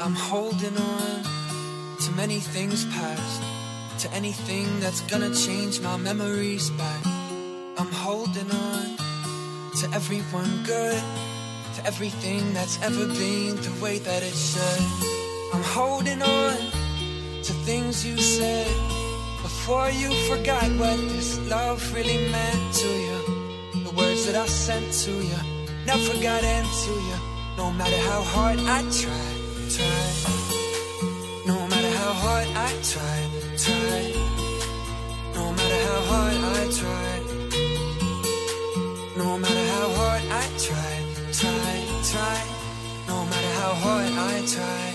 I'm holding on to many things past, to anything that's gonna change my memories back. I'm holding on to everyone good, to everything that's ever been the way that it should. I'm holding on to things you said before you forgot what this love really meant to you. The words that I sent to you never got into you. No matter how hard I tried. No matter how hard I tried. No matter how hard I tried. No matter how hard I tried. No matter how hard I tried.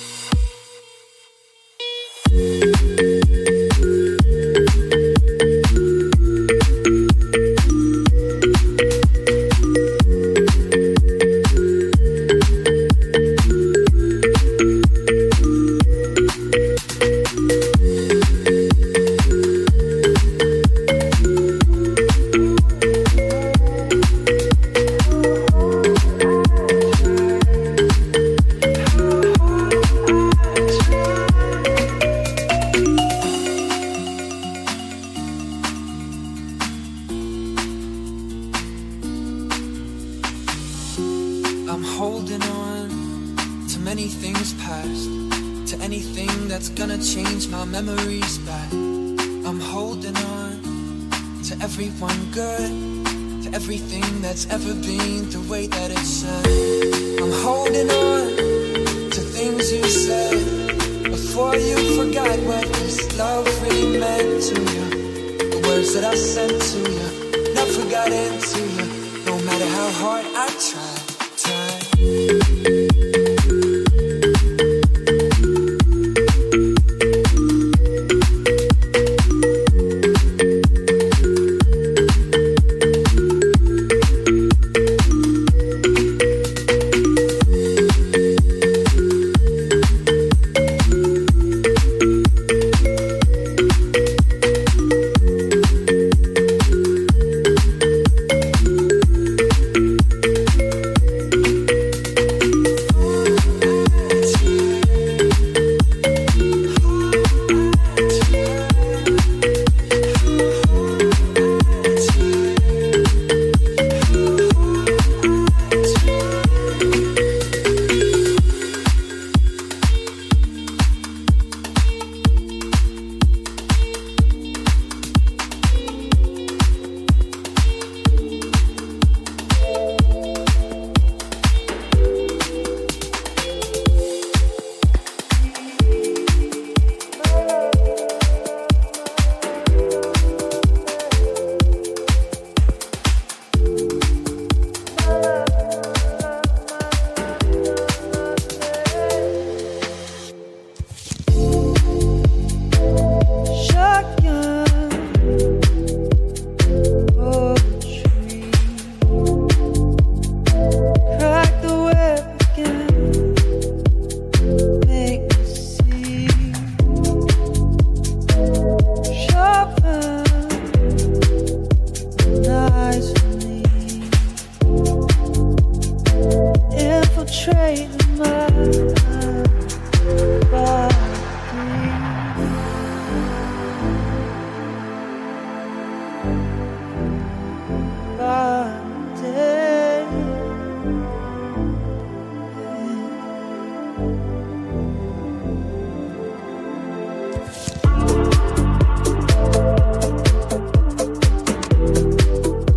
I'm holding on to many things past, to anything that's gonna change my memories back. I'm holding on to everyone good, to everything that's ever been the way that it should. I'm holding on to things you said before you forgot what this love really meant to you. The words that I sent to you never got into you. No matter how hard I tried.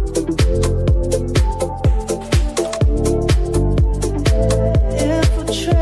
Infiltrate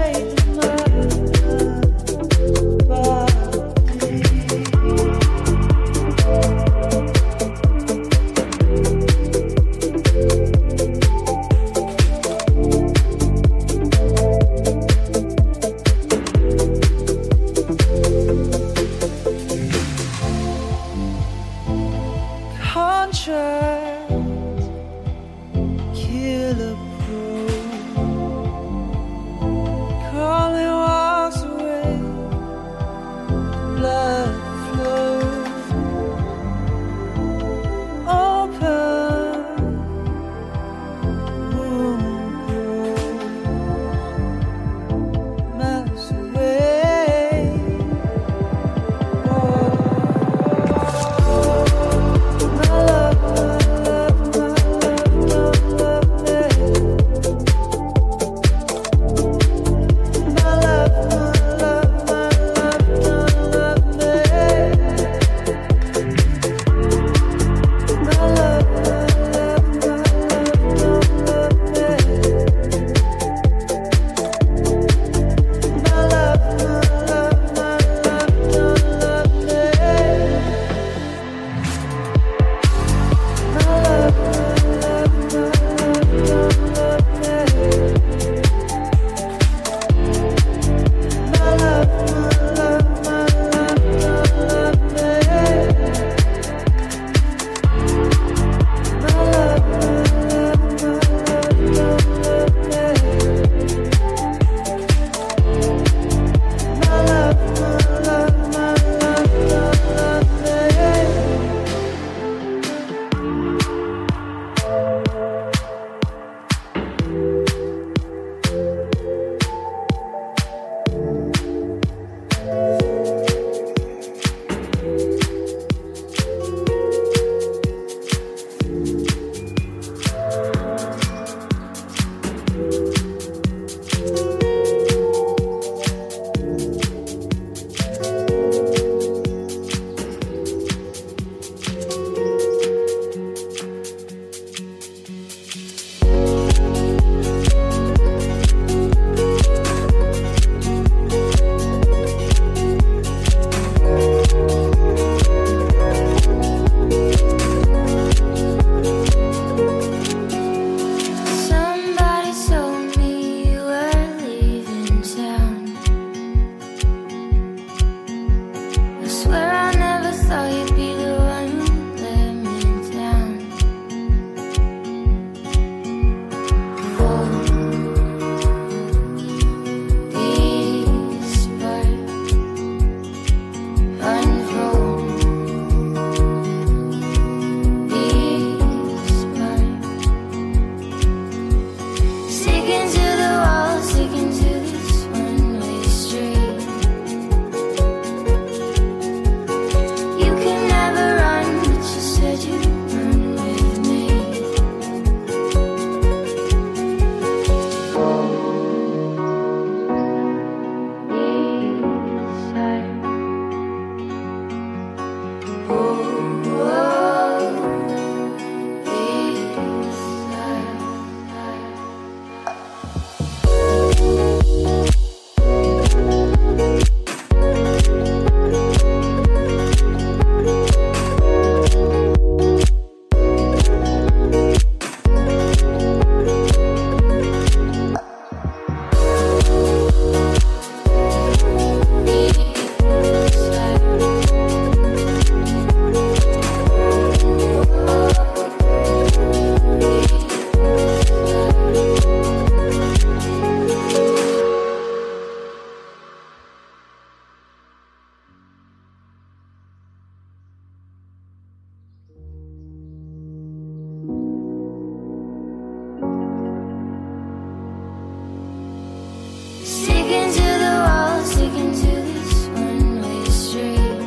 Sticking to the wall, sticking to this one-way street.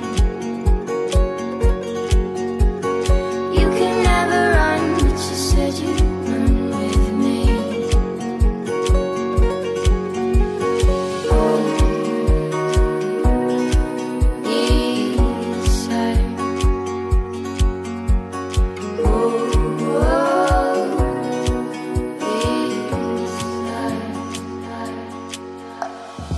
You can never run, but you said you'd run with me. Oh, east side. Oh, east side.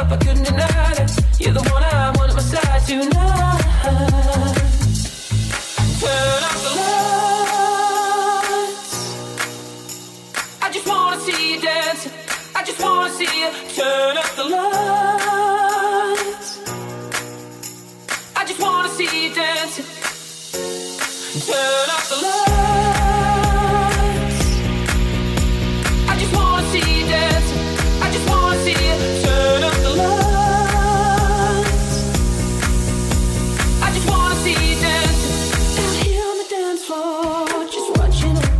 up, I couldn't deny it. You're the one I want at my side tonight. Turn off the lights. I just wanna see you dancing. I just wanna see you. Turn up the lights. I just wanna see you dancing. Turn off the lights. I just wanna see you dancing. I just wanna see you. Turn up the lights. I just wanna see you dancing. Out here on the dance floor, just watching it.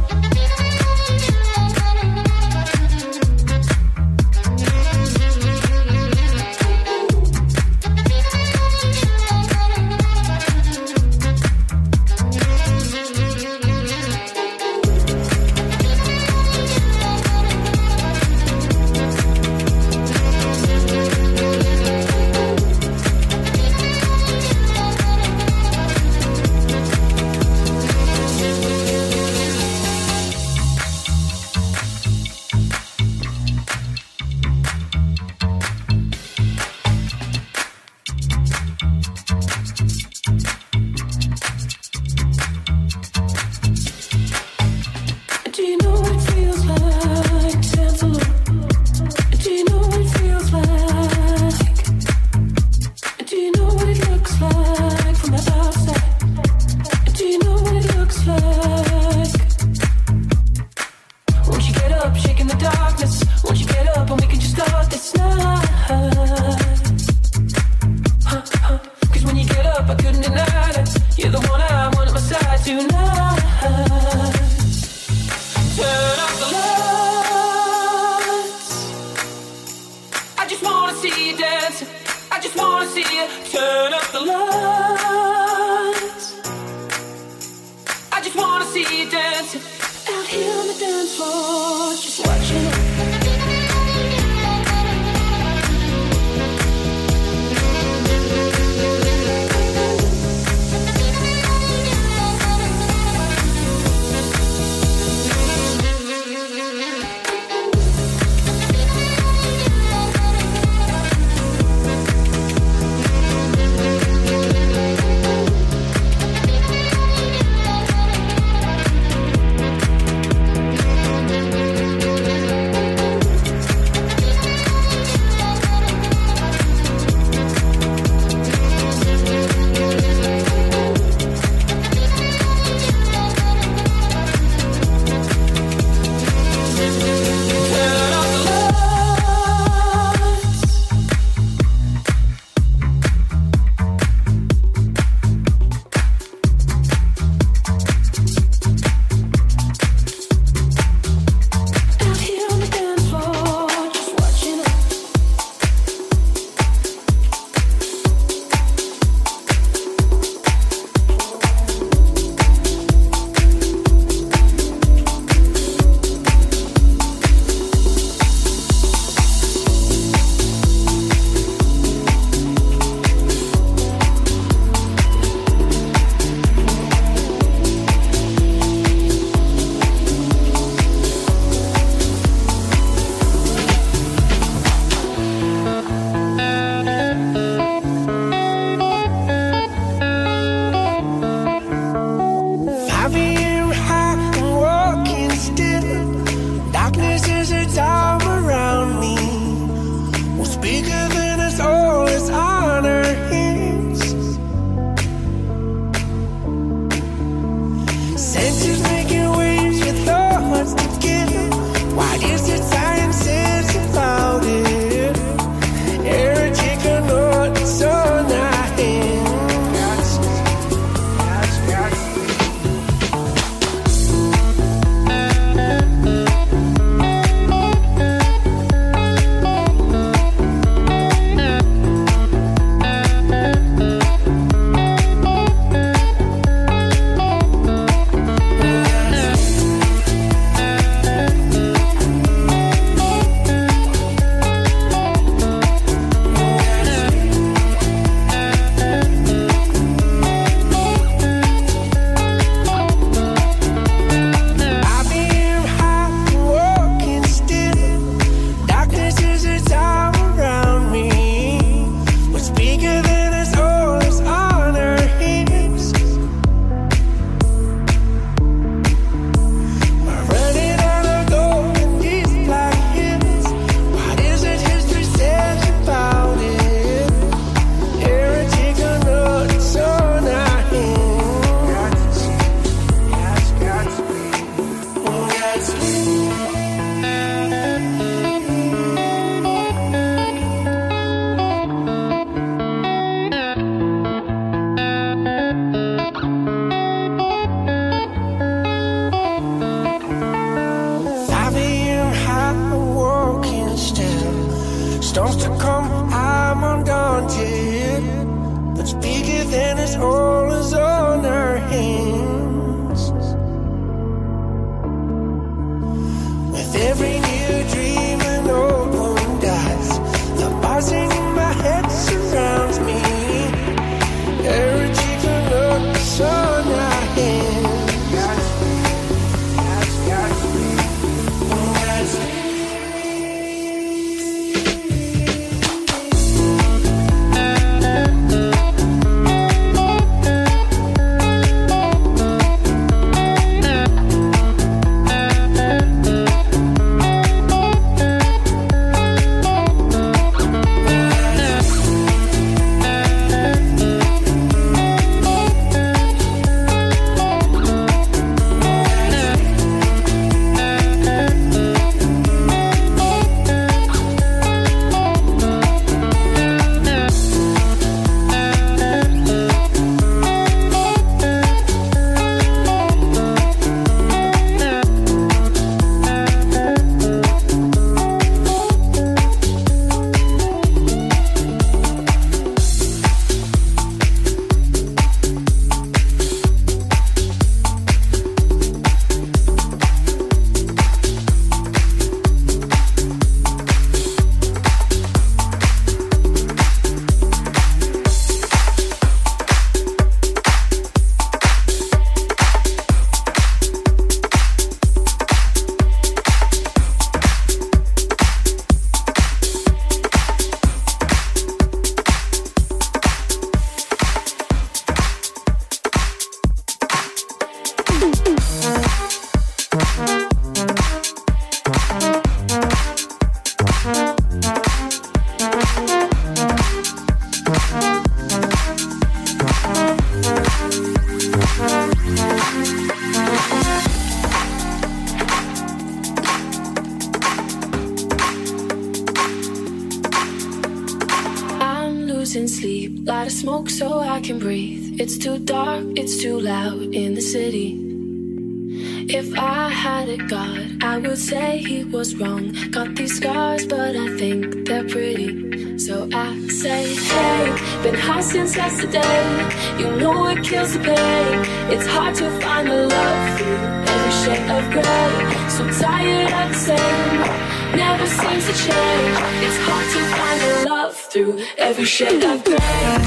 losing sleep. Light a smoke so I can breathe. It's too dark, it's too loud in the city. If I had a god, I would say he was wrong. Got these scars, but I think they're pretty. So I say, hey, been high since yesterday. You know it kills the pain. It's hard to find the love through every shade of gray. So tired of the same, never seems to change. It's hard to find the love through every shade of gray.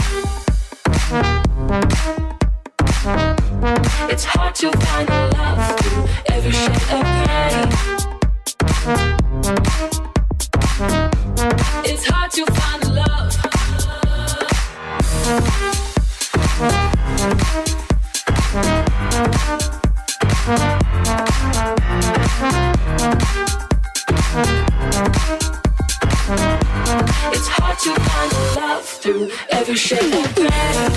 It's hard to find the love through every shade of gray. It's hard to find the love. It's hard to find the love through every shade of gray.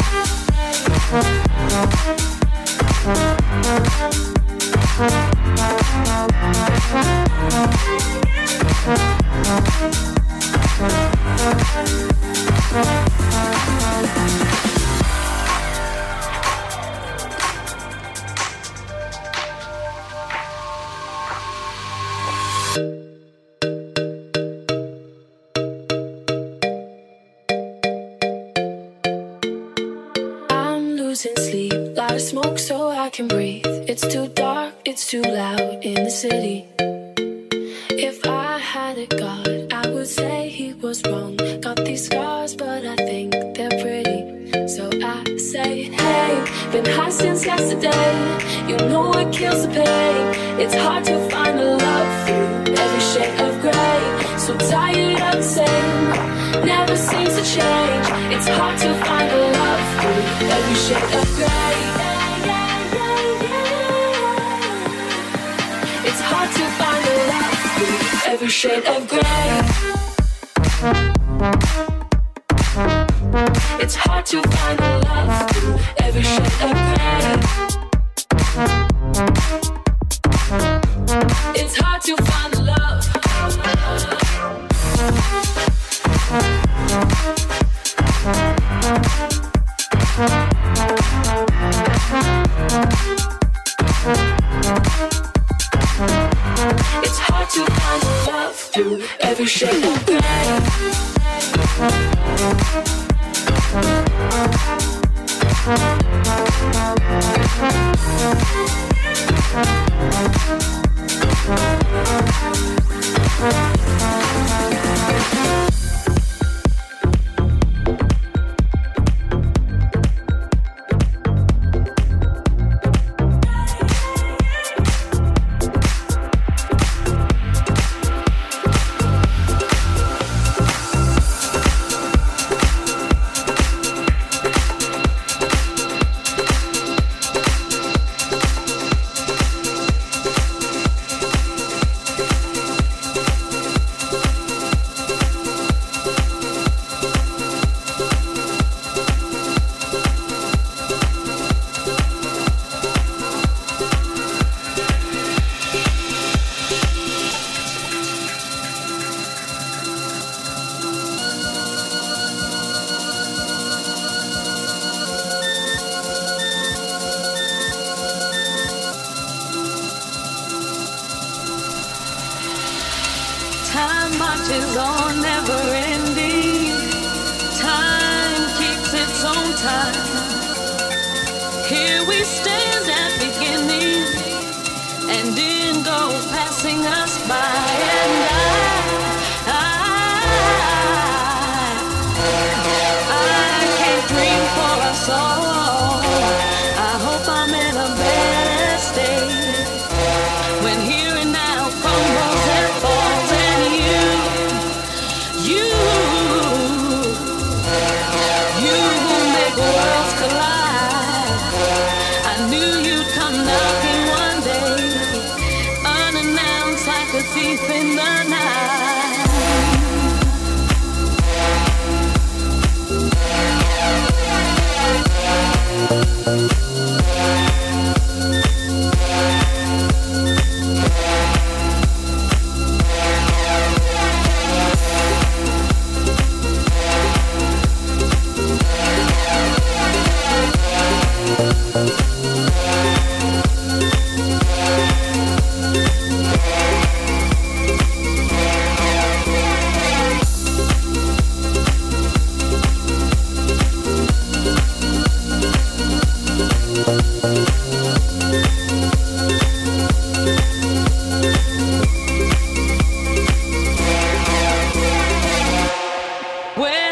I'm losing sleep, light a smoke so I can breathe. It's too dark, it's too loud in the city. If I had a god, I would say he was wrong. Got these scars, but I think they're pretty. So I say, hey, been high since yesterday. You know it kills the pain. It's hard to find the love through every shade of gray. So tired of the same, never seems to change. It's hard to find the love through every shade of gray. It's hard to find the love through every shade of gray. It's hard to find the love through every shade of gray. It's hard to find the love. It's hard to find the love through every shade of gray. Time marches on, never ending. Time keeps its own time. Here we stand at beginning, and end goes passing us by. And I can't dream for us all. I hope I'm in a better state when here and now crumbles and falls, and you make worlds collide. I knew you'd come knocking one day, unannounced like a thief in the night.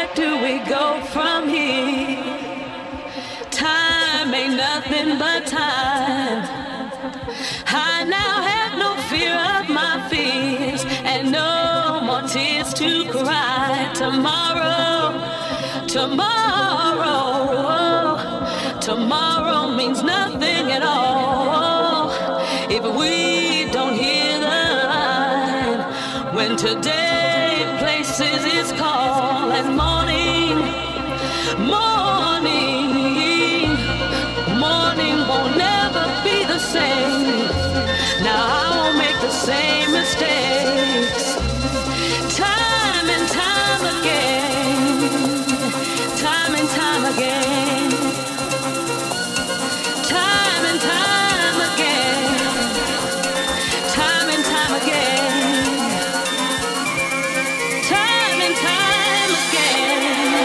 do we go from here? Time ain't nothing but time. I now have no fear of my fears and no more tears to cry. Tomorrow means nothing at all if we don't hear the line when today places its call and morning won't never be the same. Now I won't make the same mistakes time and time again, time and time again, time and time again, time and time again, time and time again.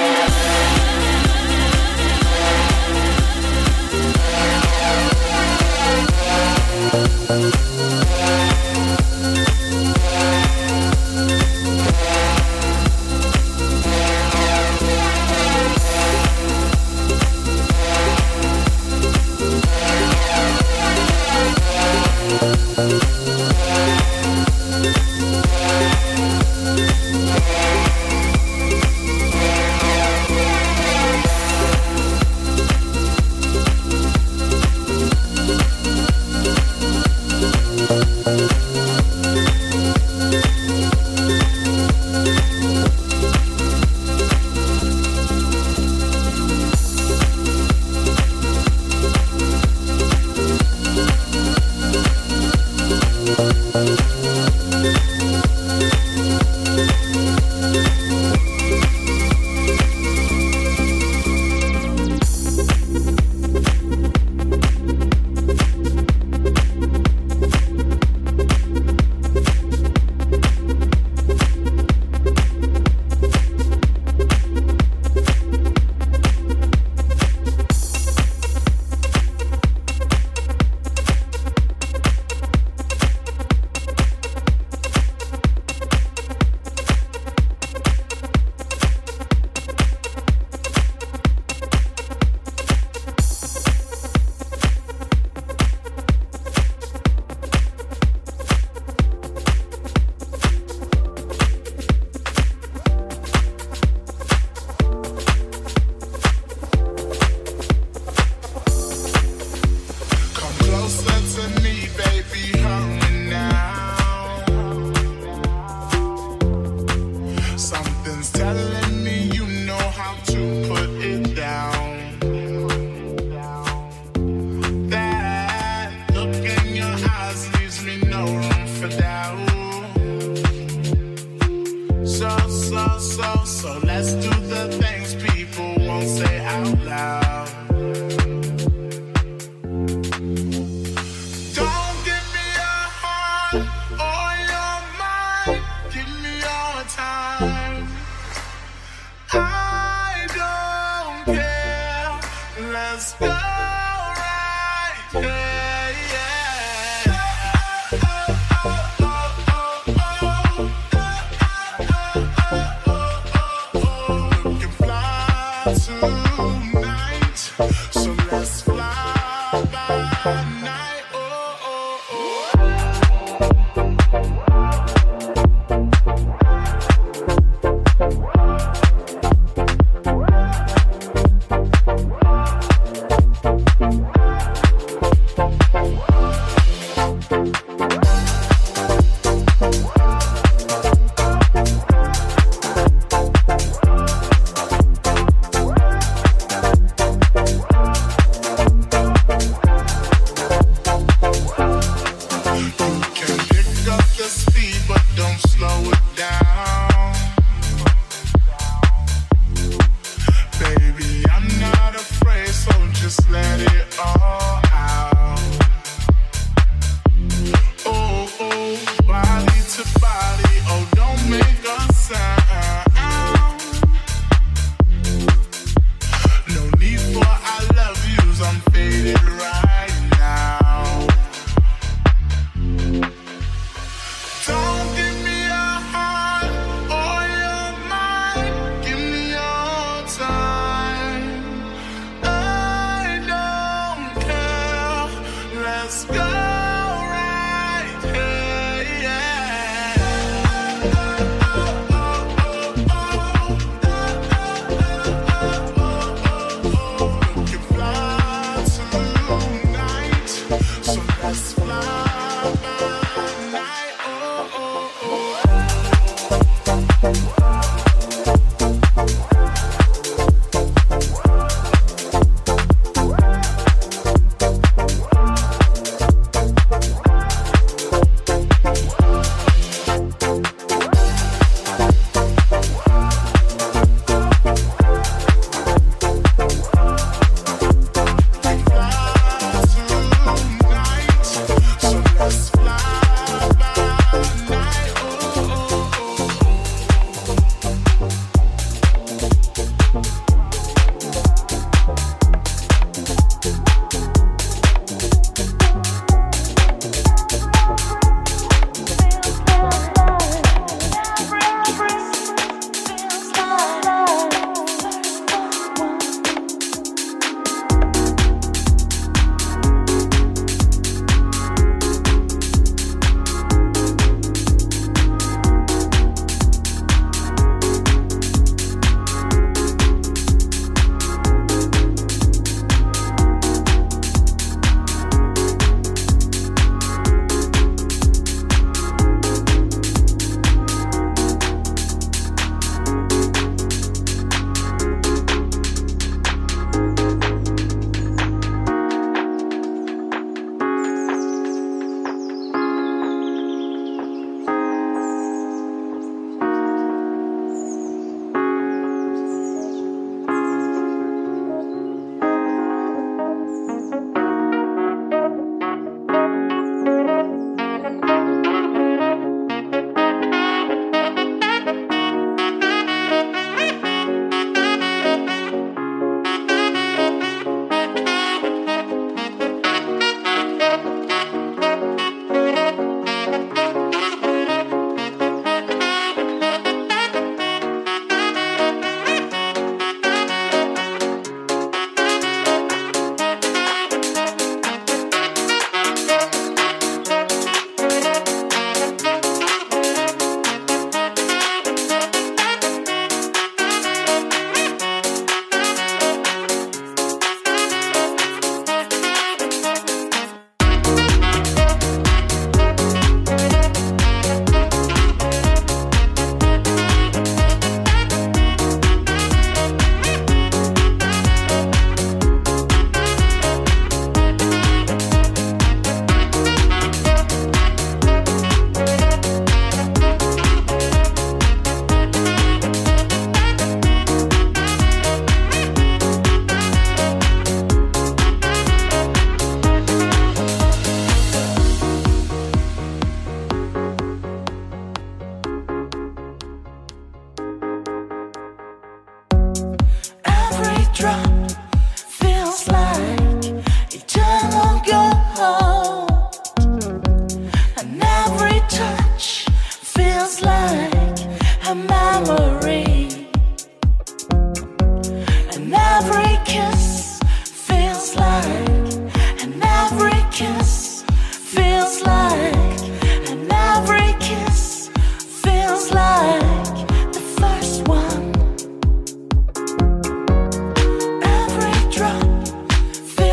So let's do the things people won't say out loud. Don't give me your heart or your mind, give me your time. I don't care, let's go right there, yeah. Looking fly tonight, so let's fly by night. Every drop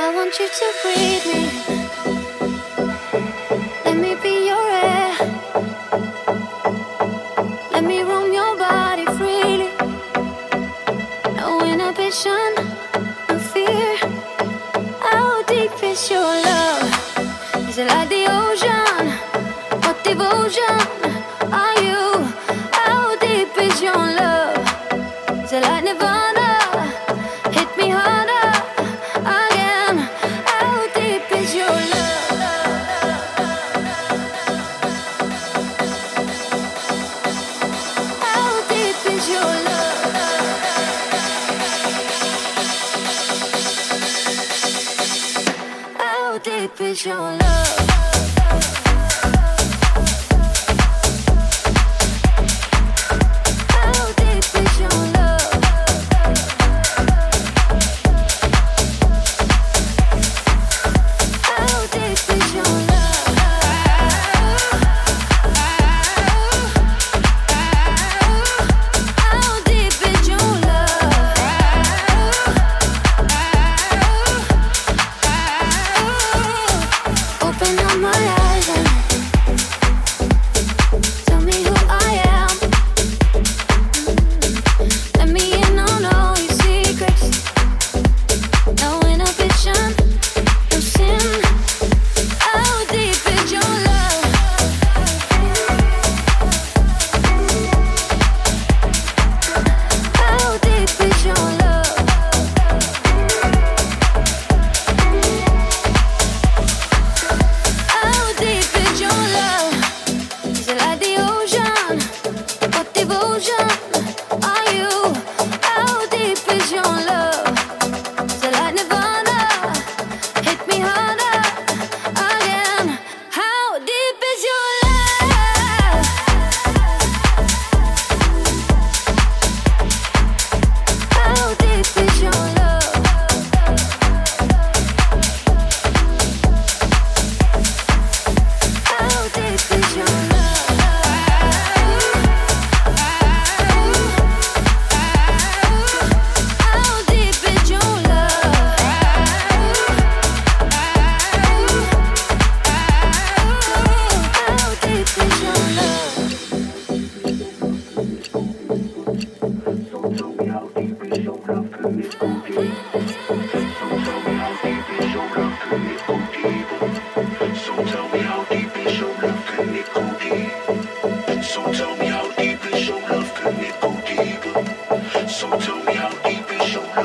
I want you to breathe me. Let me be your air. Let me roam your body freely. No inhibition, no fear. How deep is your love? Is it like the ocean? What devotion are you? How deep is your love? Is it like Nirvana? Hit me harder again. How deep is your love? How deep is your love? How deep is your love? So tell me how deep is your love?